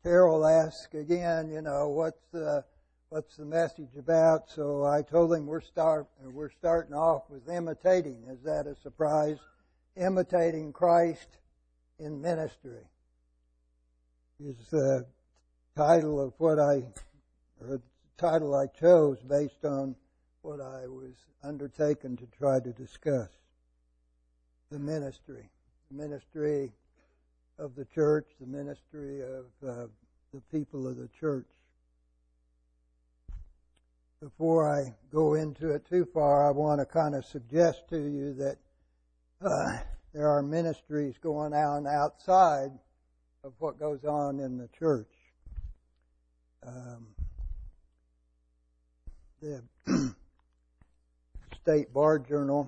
Carol asked again, what's the message about? So I told him we're starting off with imitating. Is that a surprise? Imitating Christ in ministry is the title of the title I chose based on what I was undertaken to try to discuss. The ministry of the church, the ministry of the people of the church. Before I go into it too far, I want to kind of suggest to you that there are ministries going on outside of what goes on in the church. The State Bar Journal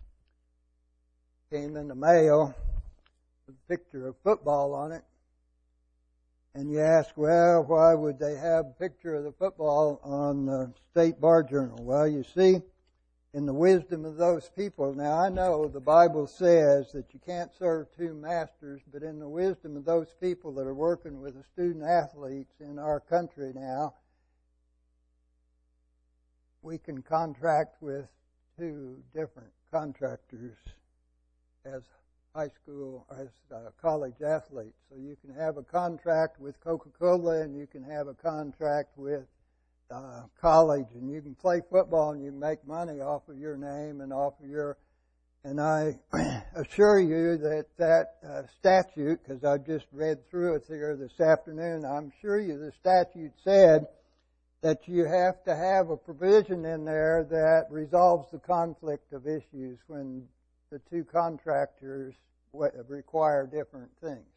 came in the mail with a picture of football on it. And you ask, well, why would they have a picture of the football on the State Bar Journal? Well, you see, in the wisdom of those people, now I know the Bible says that you can't serve two masters, but in the wisdom of those people that are working with the student athletes in our country now, we can contract with two different contractors as high school, as college athletes. So you can have a contract with Coca-Cola and you can have a contract with college, and you can play football and you can make money off of your name and off of your, and I assure you that statute, because I've just read through it here this afternoon, I'm sure you the statute said that you have to have a provision in there that resolves the conflict of issues when the two contractors require different things.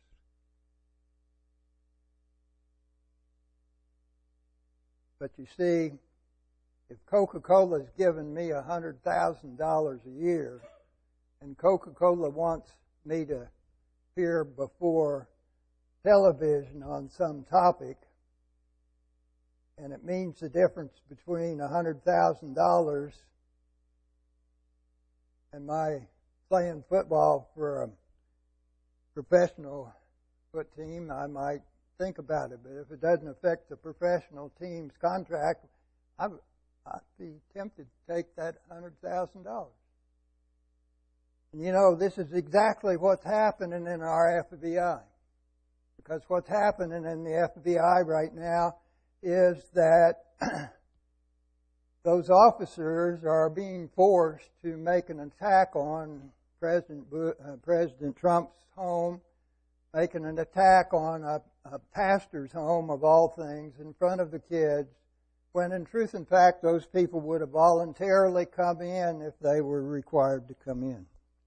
But you see, if Coca-Cola's given me $100,000 a year, and Coca-Cola wants me to appear before television on some topic, and it means the difference between $100,000 and my playing football for a professional foot team, I might think about it. But if it doesn't affect the professional team's contract, I'd be tempted to take that $100,000. And this is exactly what's happening in our FBI. Because what's happening in the FBI right now is that those officers are being forced to make an attack on President Trump's home, making an attack on a pastor's home of all things in front of the kids, when in truth and fact those people would have voluntarily come in if they were required to come in.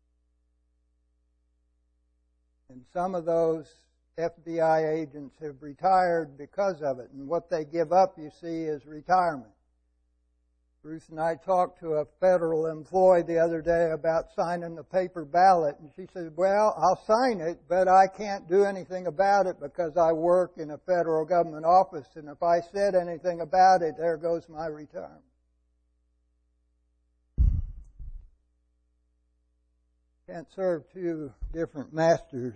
And some of those FBI agents have retired because of it, and what they give up, you see, is retirement. Ruth and I talked to a federal employee the other day about signing the paper ballot, and she said, well, I'll sign it, but I can't do anything about it because I work in a federal government office, and if I said anything about it, there goes my retirement. Can't serve two different masters.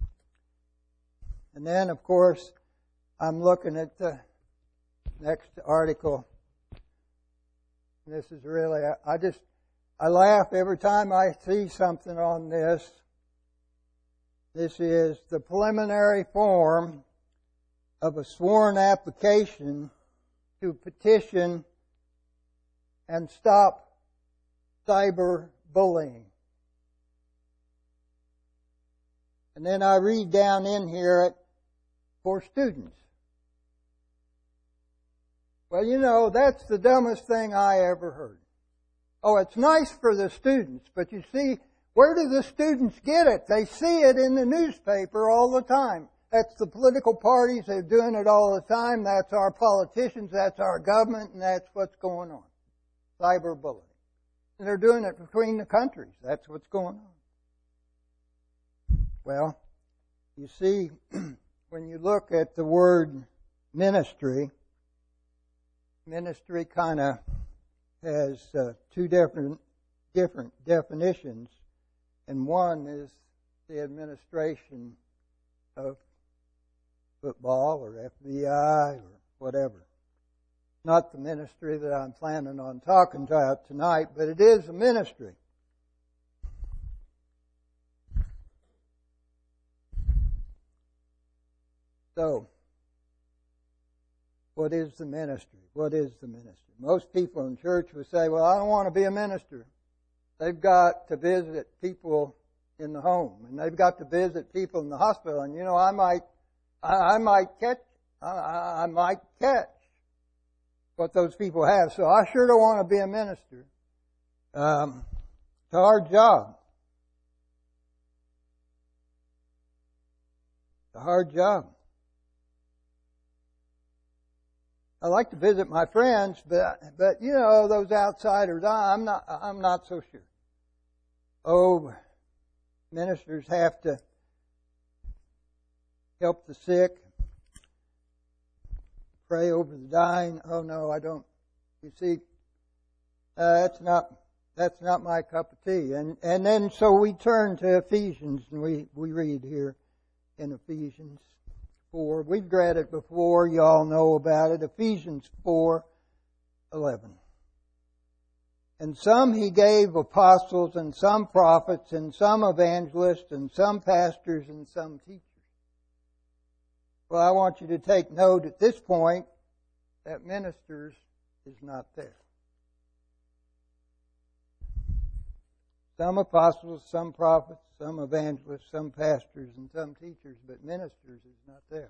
And then, of course, I'm looking at the next article. This is really, I laugh every time I see something on this. This is the preliminary form of a sworn application to petition and stop cyberbullying. And then I read down in here for students. Well, that's the dumbest thing I ever heard. Oh, it's nice for the students, but you see, where do the students get it? They see it in the newspaper all the time. That's the political parties. They're doing it all the time. That's our politicians. That's our government, and that's what's going on. Cyberbullying. And they're doing it between the countries. That's what's going on. Well, you see, when you look at the word ministry kind of has two different definitions, and one is the administration of football or FBI or whatever. Not the ministry that I'm planning on talking about tonight, but it is a ministry. So, what is the ministry? What is the ministry? Most people in church will say, well, I don't want to be a minister. They've got to visit people in the home, and they've got to visit people in the hospital, and I might catch what those people have. So I sure don't want to be a minister. It's a hard job. It's a hard job. I like to visit my friends, but those outsiders, I'm not so sure. Oh, ministers have to help the sick, pray over the dying. Oh no, I don't. You see, that's not my cup of tea. And then so we turn to Ephesians, and we read here in Ephesians 4. We've read it before. You all know about it. Ephesians 4:11. And some He gave apostles, and some prophets, and some evangelists, and some pastors, and some teachers. Well, I want you to take note at this point that ministers is not there. Some apostles, some prophets, some evangelists, some pastors, and some teachers, but ministers is not there.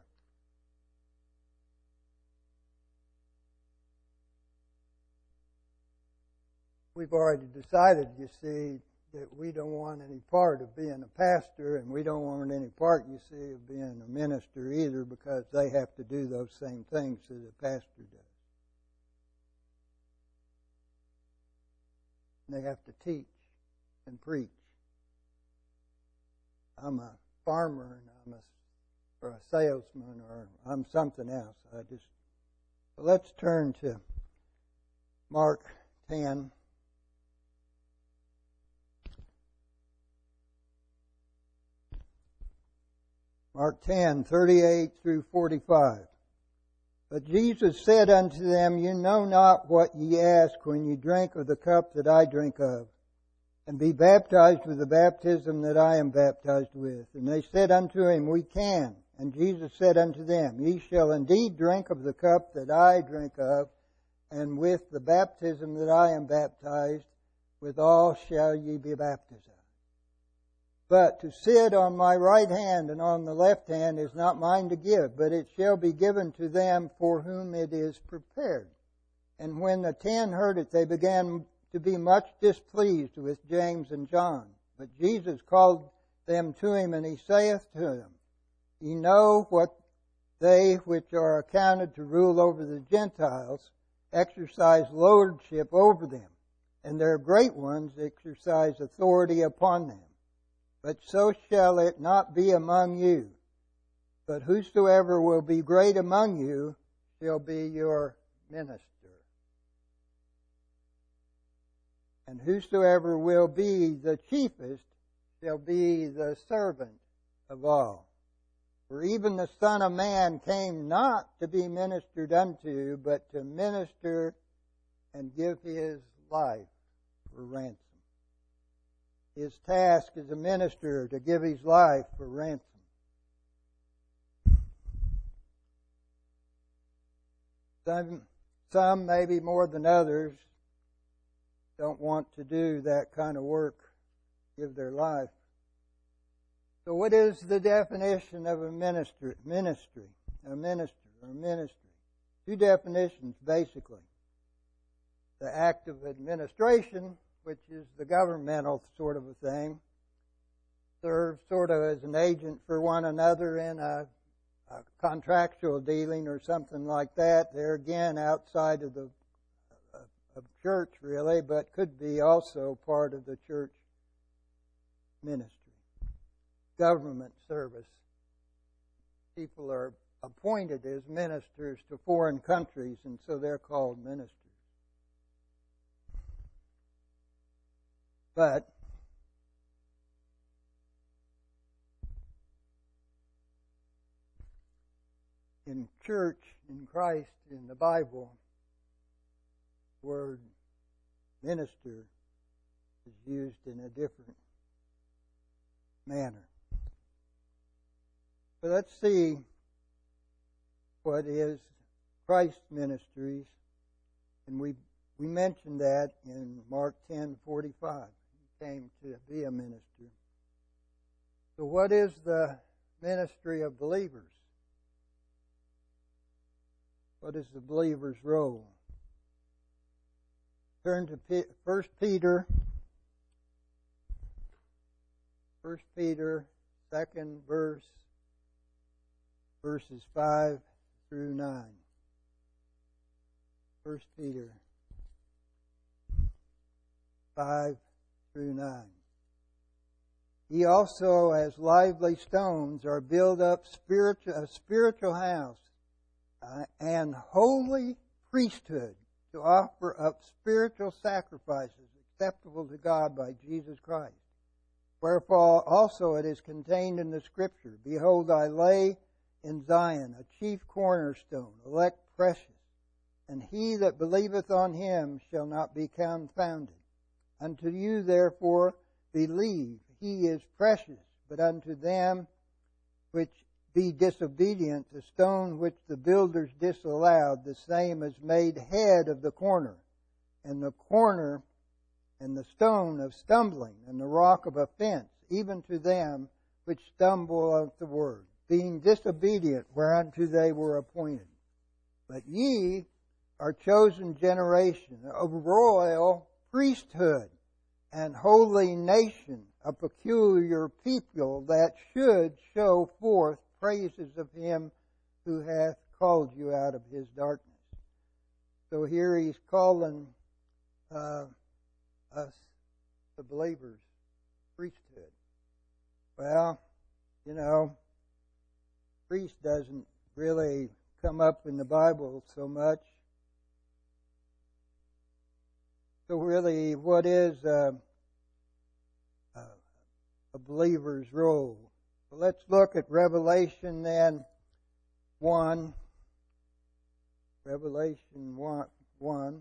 We've already decided, you see, that we don't want any part of being a pastor, and we don't want any part, you see, of being a minister either, because they have to do those same things that a pastor does. They have to teach and preach. I'm a farmer, and or a salesman, or I'm something else. Let's turn to Mark 10. Mark 10:38 through 45. But Jesus said unto them, You know not what ye ask when ye drink of the cup that I drink of, and be baptized with the baptism that I am baptized with. And they said unto him, We can. And Jesus said unto them, Ye shall indeed drink of the cup that I drink of, and with the baptism that I am baptized, withal shall ye be baptized. But to sit on my right hand and on the left hand is not mine to give, but it shall be given to them for whom it is prepared. And when the 10 heard it, they began to be much displeased with James and John. But Jesus called them to him, and he saith to them, Ye know what they which are accounted to rule over the Gentiles exercise lordship over them, and their great ones exercise authority upon them. But so shall it not be among you. But whosoever will be great among you shall be your minister. And whosoever will be the chiefest shall be the servant of all. For even the Son of Man came not to be ministered unto, but to minister and give His life for ransom. His task as a minister to give His life for ransom. Some, maybe more than others, don't want to do that kind of work, give their life. So what is the definition of a ministry? A minister. Two definitions, basically. The act of administration, which is the governmental sort of a thing, serve sort of as an agent for one another in a contractual dealing or something like that. They're again outside of the of church really, but could be also part of the church ministry. Government service. People are appointed as ministers to foreign countries, and so they're called ministers. But in church, in Christ, in the Bible, the word minister is used in a different manner. So let's see what is Christ's ministries, and we mentioned that in Mark 10:45. He came to be a minister. So what is the ministry of believers? What is the believer's role? Turn to 1 Peter. 1 Peter, 2nd verse, verses 5 through 9. 1 Peter 5 through 9. Ye also, as lively stones, are built up a spiritual house and holy priesthood to offer up spiritual sacrifices acceptable to God by Jesus Christ. Wherefore also it is contained in the Scripture, Behold, I lay in Zion a chief cornerstone, elect precious, and he that believeth on him shall not be confounded. Unto you therefore believe, he is precious, but unto them which be disobedient, the stone which the builders disallowed, the same is made head of the corner, and the corner and the stone of stumbling, and the rock of offense, even to them which stumble at the word, being disobedient whereunto they were appointed. But ye are chosen generation, a royal priesthood, and holy nation, a peculiar people, that should show forth praises of him who hath called you out of his darkness. So here he's calling us, the believers, priesthood. Well, priest doesn't really come up in the Bible so much. So really, what is a believer's role? Well, let's look at Revelation then 1. Revelation 1,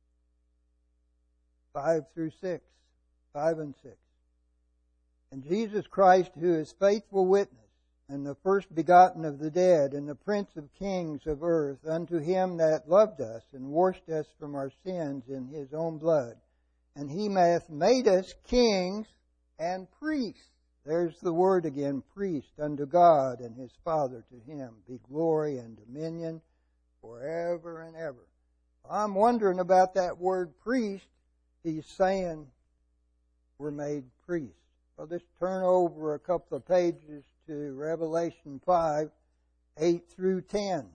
5 through 6. 5 and 6. And Jesus Christ, who is faithful witness, and the first begotten of the dead, and the Prince of kings of earth, unto him that loved us, and washed us from our sins in his own blood. And he hath made us kings and priests. There's the word again, priest, unto God and his Father. To him be glory and dominion forever and ever. I'm wondering about that word priest. He's saying we're made priests. Well, just turn over a couple of pages to Revelation 5, 8 through 10.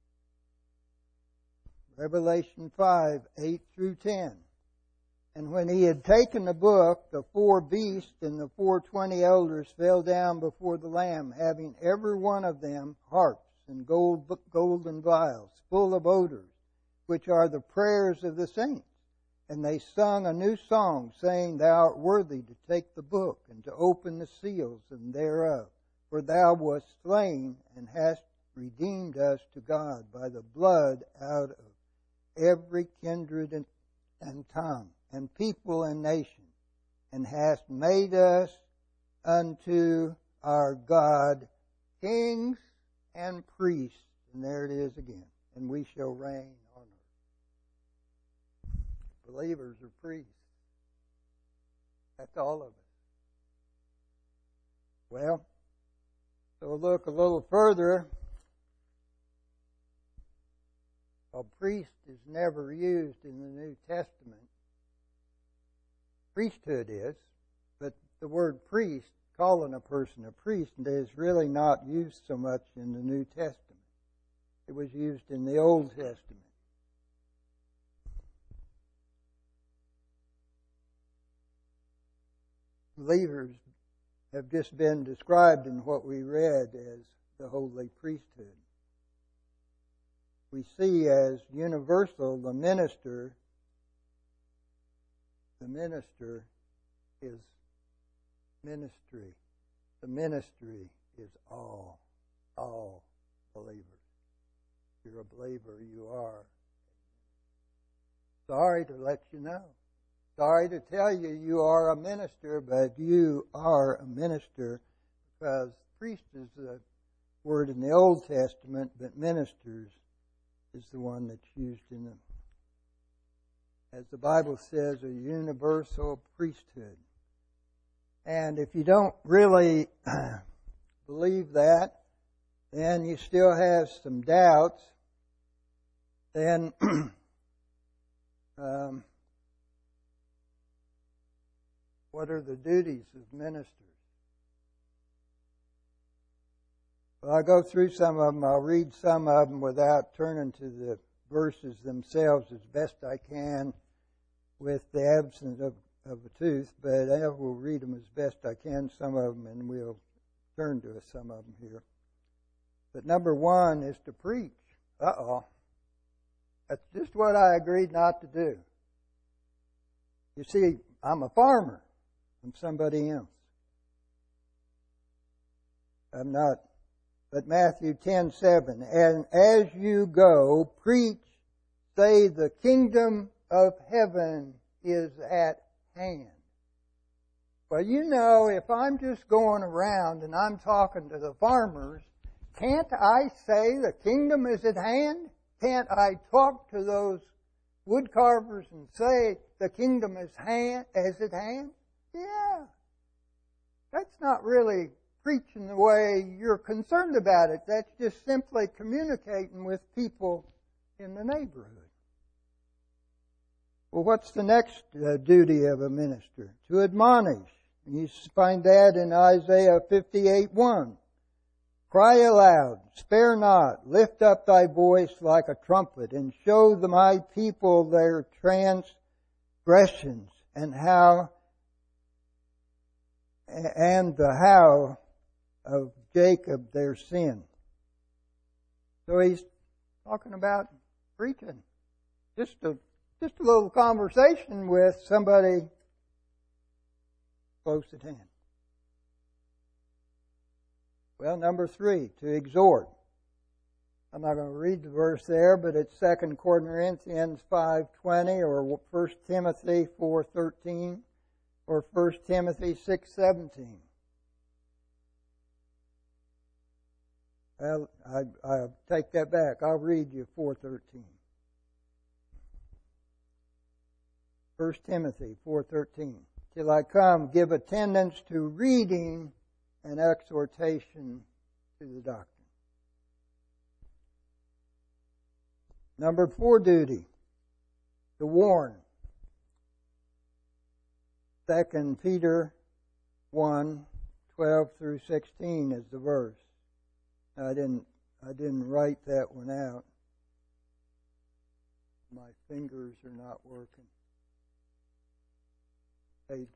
Revelation 5, 8 through 10. And when he had taken the book, the 4 beasts and the 24 elders fell down before the Lamb, having every one of them harps and golden vials, full of odors, which are the prayers of the saints. And they sung a new song, saying, Thou art worthy to take the book and to open the seals thereof. For thou wast slain and hast redeemed us to God by the blood out of every kindred and tongue and people and nation, and hast made us unto our God kings and priests. And there it is again. And we shall reign on earth. Believers are priests. That's all of us. Well, so we'll look a little further. A priest is never used in the New Testament. Priesthood is, but the word priest, calling a person a priest, is really not used so much in the New Testament. It was used in the Old Testament. Believers have just been described in what we read as the holy priesthood. We see as universal the minister. The minister is ministry. The ministry is all believers. you're a believer, you are. Sorry to let you know. Sorry to tell you you are a minister, but you are a minister because priest is the word in the Old Testament, but ministers is the one that's used in the, as the Bible says, a universal priesthood. And if you don't really believe that, then you still have some doubts, then what are the duties of ministers? Well, I'll go through some of them. I'll read some of them without turning to the verses themselves as best I can with the absence of a tooth, but I will read them as best I can, some of them, and we'll turn to some of them here. But number one is to preach. That's just what I agreed not to do. You see, I'm a farmer. I'm somebody else. I'm not. But Matthew 10:7, and as you go, preach, say the kingdom of heaven is at hand. Well, you know, if I'm just going around and I'm talking to the farmers, can't I say the kingdom is at hand? Can't I talk to those wood carvers and say the kingdom is at hand? Yeah. That's not really preaching the way you're concerned about it. That's just simply communicating with people in the neighborhood. Well, what's the next duty of a minister? To admonish. And you find that in Isaiah 58:1. Cry aloud, spare not, lift up thy voice like a trumpet, and show my people their transgressions and the how of Jacob their sin. So he's talking about preaching. Just a little conversation with somebody close at hand. Well, number 3, to exhort. I'm not going to read the verse there, but it's 2 Corinthians 5:20 or 1 Timothy 4:13 or 1 Timothy 6:17. Well, I'll take that back. I'll read you 4:13. 1 Timothy 4:13. Till I come, give attendance to reading and exhortation to the doctrine. Number 4 duty, to warn. 2 Peter 1:12 through 16 is the verse. I didn't write that one out. My fingers are not working. Pages.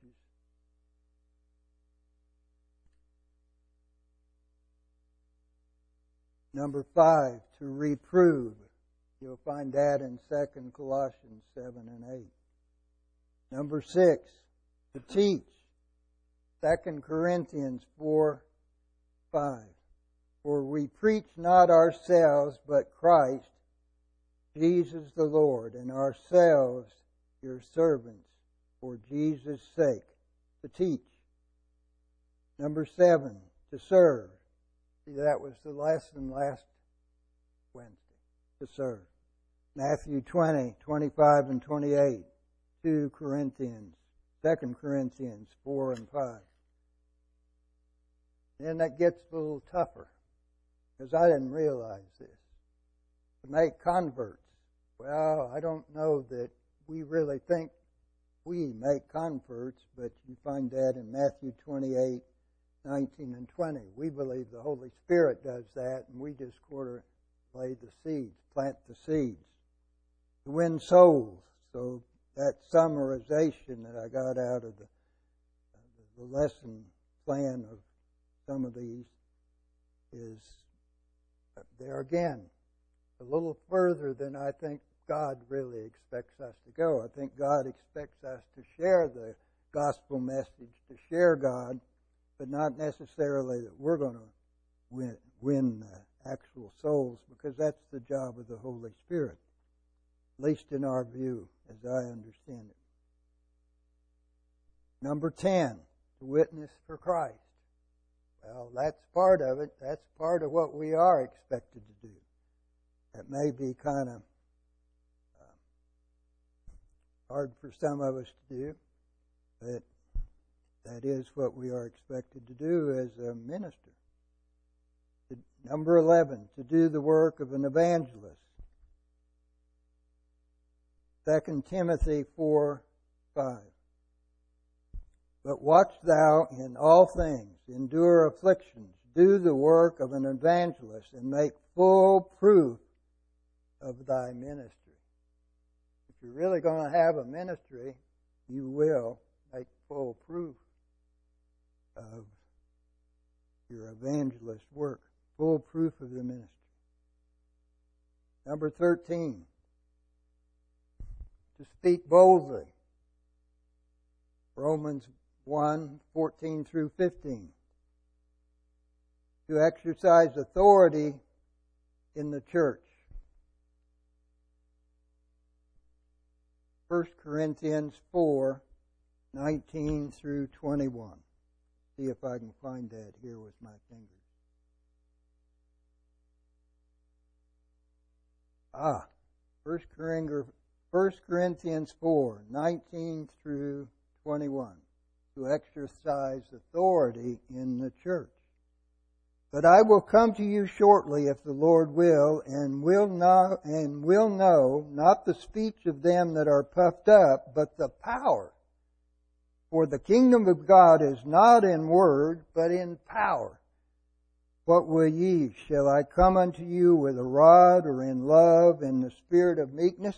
Number 5, to reprove. You'll find that in 2 Colossians 7 and 8. Number 6, to teach. 2 Corinthians 4:5. For we preach not ourselves, but Christ, Jesus the Lord, and ourselves your servants, for Jesus' sake, to teach. Number 7, to serve. See, that was the lesson last Wednesday, to serve. Matthew 20:25 and 28, 2 Corinthians 4 and 5. Then that gets a little tougher, because I didn't realize this. To make converts. Well, I don't know that we really think we make converts, but you find that in Matthew 28:19 and 20. We believe the Holy Spirit does that, and we just lay the seeds, plant the seeds. To win souls. So that summarization that I got out of the lesson plan of some of these is there again, a little further than I think God really expects us to go. I think God expects us to share the gospel message, to share God, but not necessarily that we're going to win actual souls, because that's the job of the Holy Spirit, at least in our view, as I understand it. Number 10, to witness for Christ. Well, that's part of it. That's part of what we are expected to do. That may be kind of hard for some of us to do, but that is what we are expected to do as a minister. Number 11, to do the work of an evangelist. 2 Timothy 4:5. But watch thou in all things, endure afflictions, do the work of an evangelist, and make full proof of thy ministry. If you're really going to have a ministry, you will make full proof of your evangelist work. Full proof of the ministry. Number 13, to speak boldly. Romans 1:14 through 15. To exercise authority in the church. 1 Corinthians 4:19 through 21. See if I can find that here with my fingers. 1 Corinthians 4:19 through 21. To exercise authority in the church. But I will come to you shortly, if the Lord will, and will know not the speech of them that are puffed up, but the power. For the kingdom of God is not in word, but in power. What will ye? Shall I come unto you with a rod, or in love, in the spirit of meekness?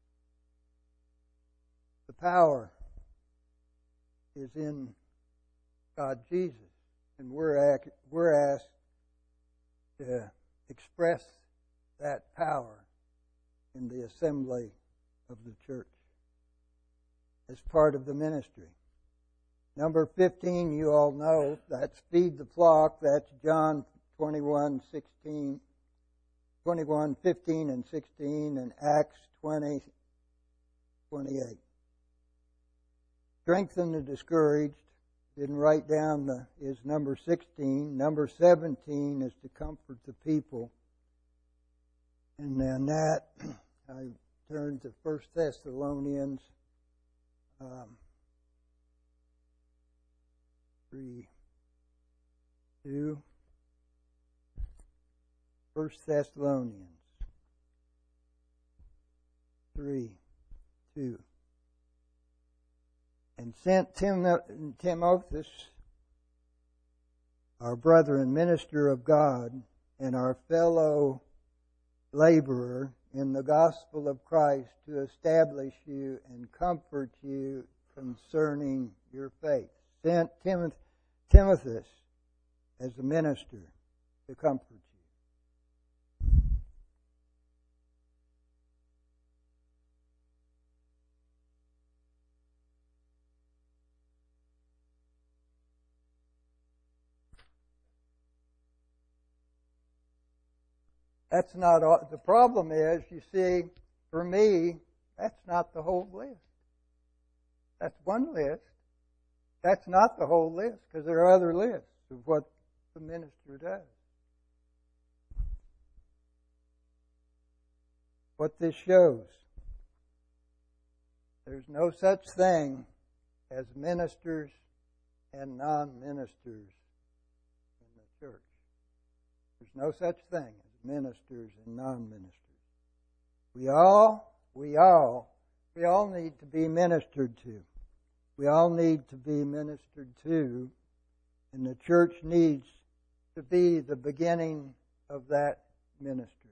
The power is in God Jesus, and we're asked to express that power in the assembly of the church as part of the ministry. Number 15, you all know, that's feed the flock. That's John 21:15 and 16, and Acts 20:28. Strengthen the discouraged. Didn't write down is number 16. Number 17 is to comfort the people. And then that, I turn to 1 Thessalonians 3:2. 1 Thessalonians 3:2. And sent Timotheus, our brother and minister of God, and our fellow laborer in the gospel of Christ, to establish you and comfort you concerning your faith. Sent Timotheus as a minister to comfort you. That's not all. The problem is, you see, for me, that's not the whole list. That's one list. That's not the whole list, because there are other lists of what the minister does. What this shows, there's no such thing as ministers and non-ministers in the church. There's no such thing as ministers and non-ministers. We all need to be ministered to. We all need to be ministered to, and the church needs to be the beginning of that ministry.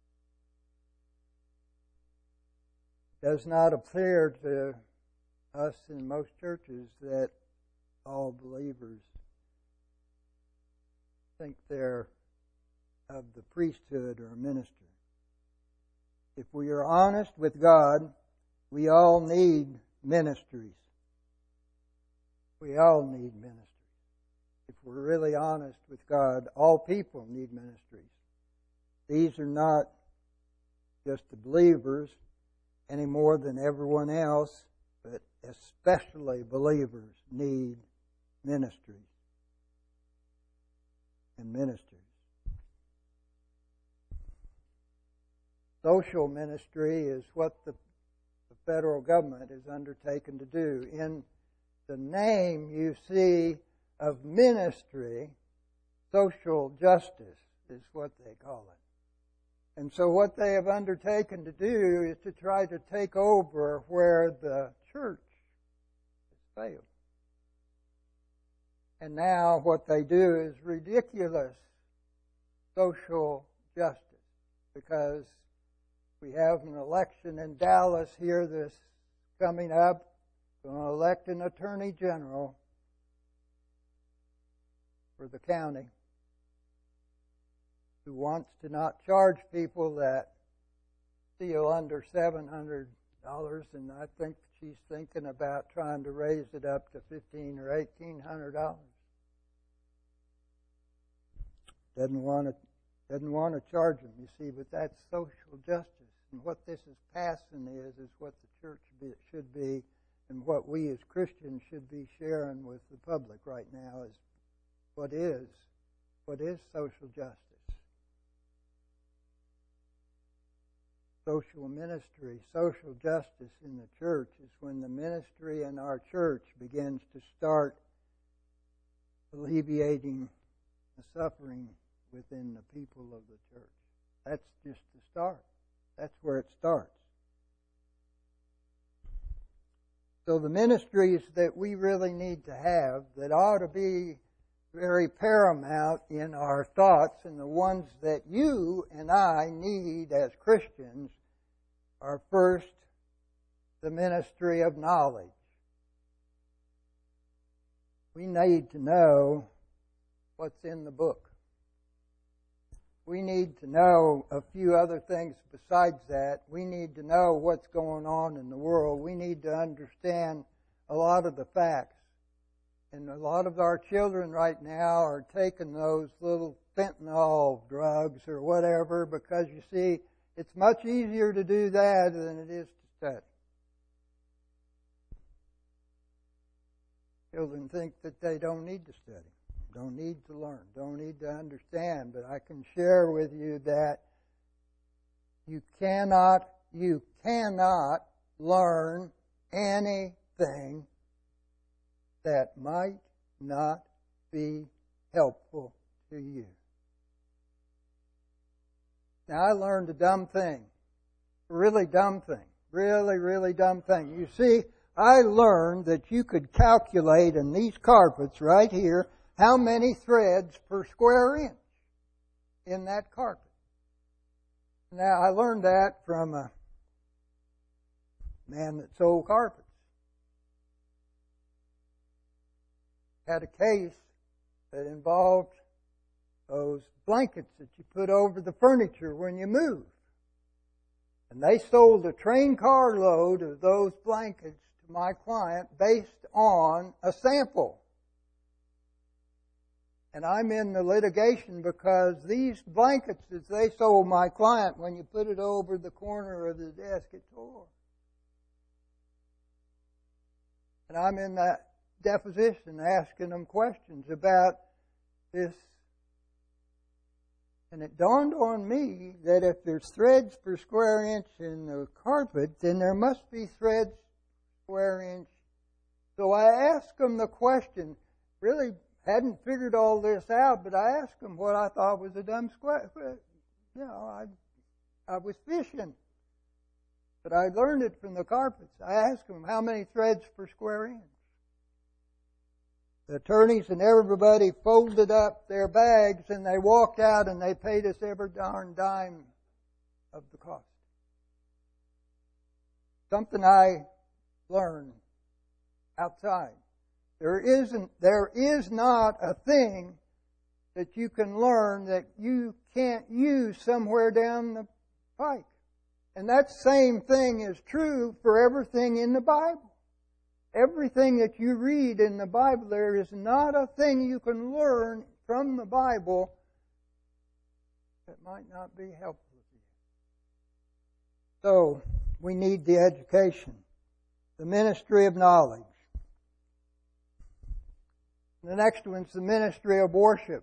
It does not appear to us in most churches that all believers think they're of the priesthood or ministry. If we are honest with God, we all need ministries. We all need ministries. If we're really honest with God, all people need ministries. These are not just the believers any more than everyone else, but especially believers need ministry and ministers. Social ministry is what the federal government is undertaken to do. In the name you see of ministry, social justice is what they call it. And so what they have undertaken to do is to try to take over where the church has failed. And now what they do is ridiculous social justice, because we have an election in Dallas here this coming up. We're going to elect an attorney general for the county who wants to not charge people that steal under $700, and I think she's thinking about trying to raise it up to $1,500 or $1,800. Doesn't want to charge them, you see, but that's social justice. And what this is passing is what the church should be, and what we as Christians should be sharing with the public right now is what is social justice. Social ministry, social justice in the church is when the ministry in our church begins to start alleviating the suffering within the people of the church. That's just the start. That's where it starts. So the ministries that we really need to have, that ought to be very paramount in our thoughts, and the ones that you and I need as Christians, are first the ministry of knowledge. We need to know what's in the book. We need to know a few other things besides that. We need to know what's going on in the world. We need to understand a lot of the facts. And a lot of our children right now are taking those little fentanyl drugs or whatever, because you see, it's much easier to do that than it is to study. Children think that they don't need to study, don't need to learn, don't need to understand. But I can share with you that you cannot learn anything that might not be helpful to you. Now, I learned a dumb thing. A really dumb thing. Really, really dumb thing. You see, I learned that you could calculate in these carpets right here how many threads per square inch in that carpet. Now, I learned that from a man that sold carpets. Had a case that involved those blankets that you put over the furniture when you move. And they sold a train car load of those blankets to my client based on a sample. And I'm in the litigation because these blankets that they sold my client, when you put it over the corner of the desk, it tore. And I'm in that deposition asking them questions about this. And it dawned on me that if there's threads per square inch in the carpet, then there must be threads per square inch. So I asked them the question, really hadn't figured all this out, but I asked them what I thought was a dumb question. You know, I was fishing. But I learned it from the carpets. I asked them how many threads per square inch. The attorneys and everybody folded up their bags and they walked out and they paid us every darn dime of the cost. Something I learned outside. There is not a thing that you can learn that you can't use somewhere down the pike. And that same thing is true for everything in the Bible. Everything that you read in the Bible, there is not a thing you can learn from the Bible that that might not be helpful to you. So, we need the education, the ministry of knowledge. The next one's the ministry of worship.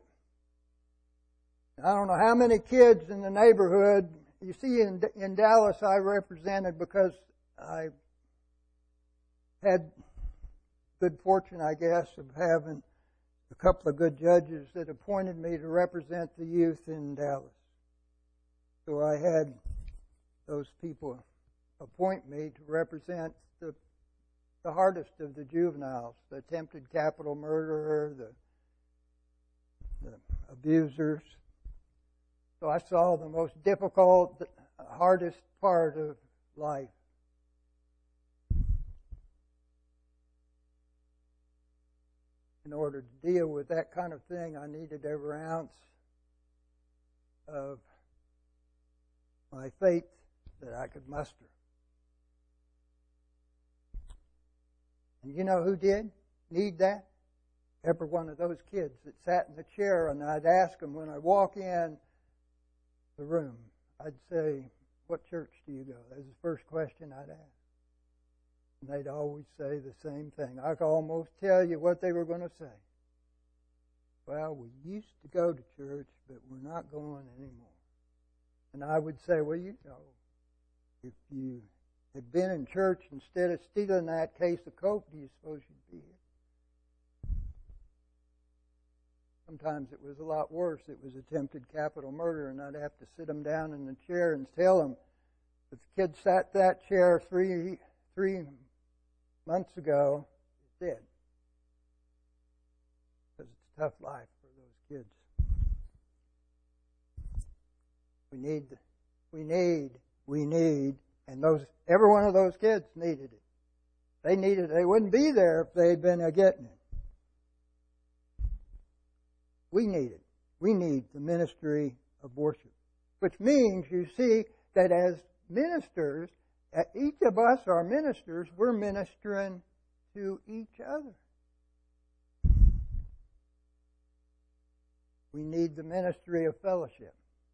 I don't know how many kids in the neighborhood, you see in Dallas I represented because I had good fortune, I guess, of having a couple of good judges that appointed me to represent the youth in Dallas. So I had those people appoint me to represent the hardest of the juveniles, the attempted capital murderer, the abusers. So I saw the most difficult, hardest part of life. In order to deal with that kind of thing, I needed every ounce of my faith that I could muster. And you know who did need that? Every one of those kids that sat in the chair, and I'd ask them when I walk in the room, I'd say, "What church do you go?" That was the first question I'd ask. And they'd always say the same thing. I could almost tell you what they were going to say. "Well, we used to go to church, but we're not going anymore." And I would say, "Well, you know, if you had been in church instead of stealing that case of Coke, do you suppose you'd be here?" Sometimes it was a lot worse. It was attempted capital murder, and I'd have to sit them down in the chair and tell them, if the kid sat that chair three months ago, it's dead. Because it's a tough life for those kids. We need, and every one of those kids needed it. They wouldn't be there if they had been getting it. We need the ministry of worship. Which means, you see, that as ministers, each of us are ministers, we're ministering to each other. We need the ministry of fellowship.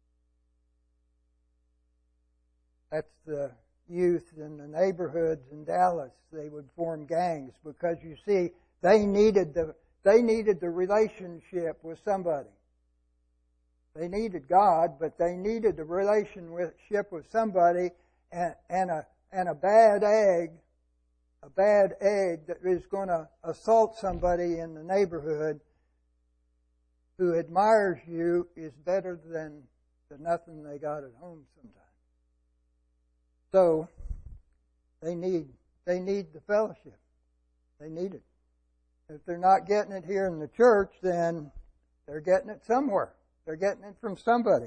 That's the youth in the neighborhoods in Dallas. They would form gangs because, you see, they needed the relationship with somebody. They needed God, but they needed the relationship with somebody, and a bad egg that is going to assault somebody in the neighborhood who admires you is better than the nothing they got at home sometimes. So they need the fellowship. They need it. If they're not getting it here in the church, then they're getting it somewhere. They're getting it from somebody.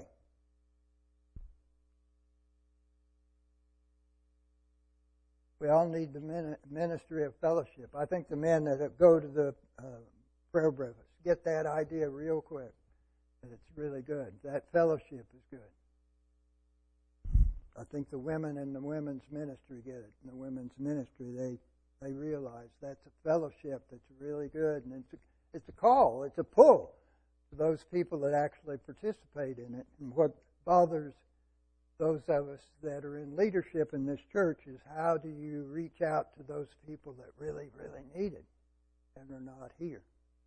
We all need the ministry of fellowship. I think the men that go to the prayer breakfast get that idea real quick. That it's really good. That fellowship is good. I think the women in the women's ministry get it. In the women's ministry, they realize that's a fellowship that's really good, and it's a call, it's a pull to those people that actually participate in it. And what bothers those of us that are in leadership in this church is, how do you reach out to those people that really, really need it and are not here?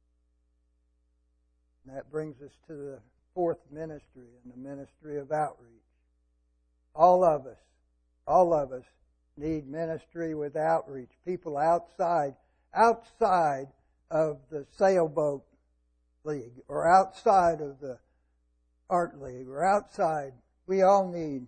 And that brings us to the fourth ministry, and the ministry of outreach. All of us need ministry with outreach. People outside of the sailboat league, or outside of the art league, or outside. We all need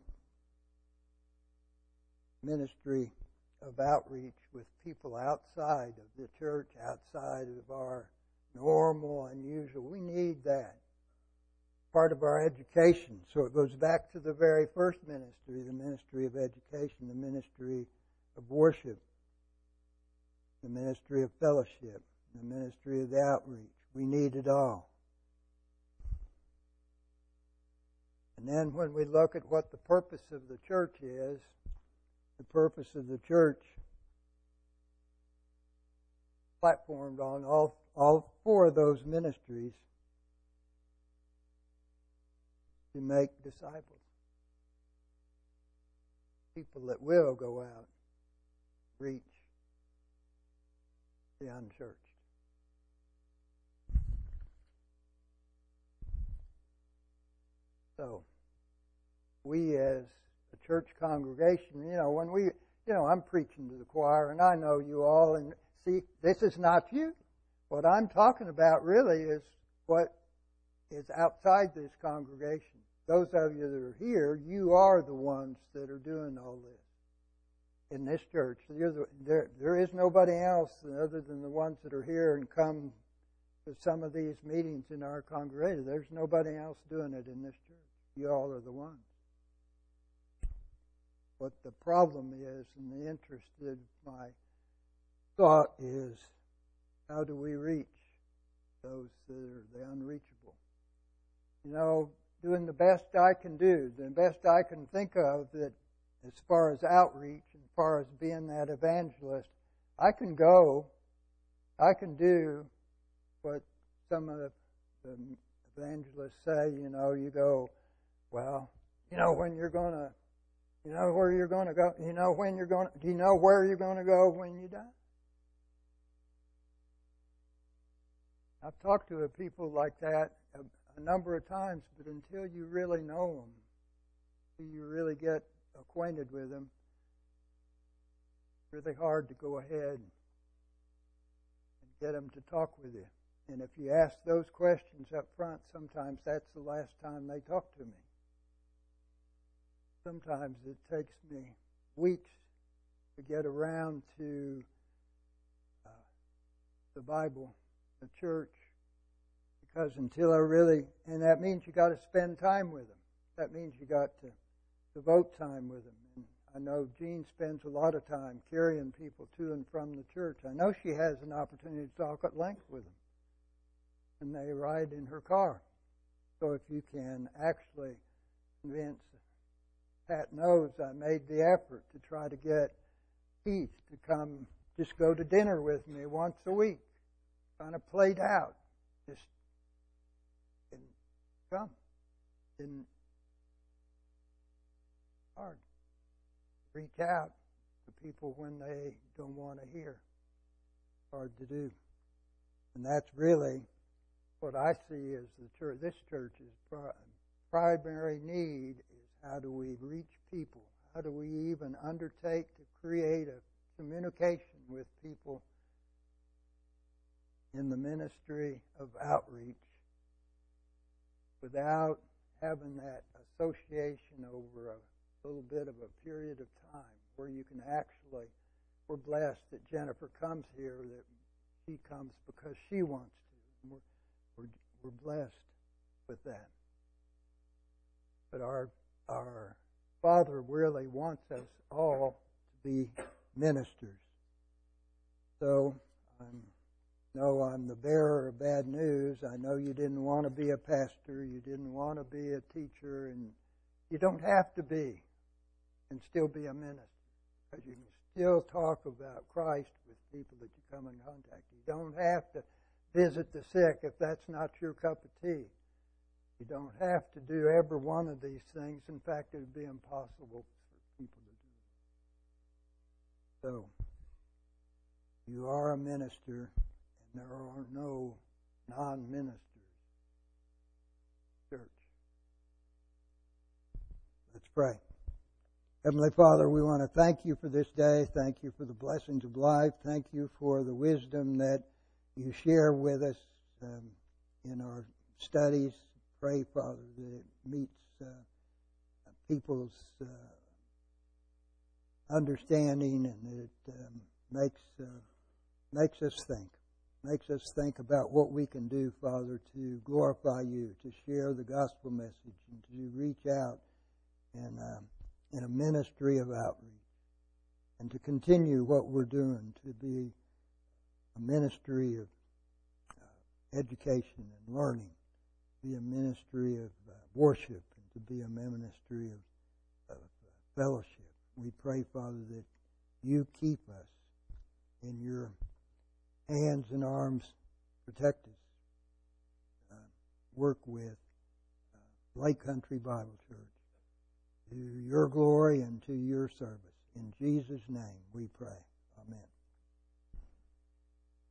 ministry of outreach with people outside of the church, outside of our normal and usual. We need that. Part of our education. So it goes back to the very first ministry, the ministry of education, the ministry of worship, the ministry of fellowship, the ministry of the outreach. We need it all. And then when we look at what the purpose of the church is, the purpose of the church platformed on all four of those ministries. to make disciples. People that will go out, reach the unchurched. So, we as a church congregation, when I'm preaching to the choir, and I know you all, and see, this is not you. What I'm talking about really is what is outside this congregation. Those of you that are here, you are the ones that are doing all this in this church. There is nobody else other than the ones that are here and come to some of these meetings in our congregation. There's nobody else doing it in this church. You all are the ones. What the problem is, and the interest of my thought is, how do we reach those that are the unreachable? Doing the best I can do, the best I can think of, that as far as outreach, as far as being that evangelist, I can do what some of the evangelists say, you go, well, when you're going to, where you're going to go, do you know where you're going to go when you die? I've talked to people like that a number of times, but until you really know them, until you really get acquainted with them, it's really hard to go ahead and get them to talk with you. And if you ask those questions up front, sometimes that's the last time they talk to me. Sometimes it takes me weeks to get around to the Bible, the church, because until I really, and that means you got to spend time with them. That means you got to devote time with them. And I know Jean spends a lot of time carrying people to and from the church. I know she has an opportunity to talk at length with them, and they ride in her car. So if you can actually convince Pat knows I made the effort to try to get Keith to come, just go to dinner with me once a week. Kind of played out. Just didn't come. Didn't hard. Reach out to people when they don't want to hear. Hard to do. And that's really what I see as the church. This church's primary need is, how do we reach people? How do we even undertake to create a communication with people in the ministry of outreach without having that association over a little bit of a period of time where you can actually, we're blessed that Jennifer comes here, that she comes because she wants to. We're blessed with that. But our Father really wants us all to be ministers. So I'm the bearer of bad news. I know you didn't want to be a pastor. You didn't want to be a teacher. And you don't have to be and still be a minister, because you can still talk about Christ with people that you come in contact with. You don't have to visit the sick if that's not your cup of tea. You don't have to do every one of these things. In fact, it would be impossible for people to do it. So, you are a minister, and there are no non-ministers. Church. Let's pray. Heavenly Father, we want to thank you for this day. Thank you for the blessings of life. Thank you for the wisdom that you share with us in our studies. Pray, Father, that it meets people's understanding, and that it makes us think about what we can do, Father, to glorify you, to share the gospel message, and to reach out in a ministry of outreach, and to continue what we're doing, to be a ministry of education and learning, be a ministry of worship, and to be a ministry of fellowship. We pray, Father, that you keep us in your hands and arms, protect us, work with, Lake Country Bible Church, to your glory and to your service. In Jesus' name we pray.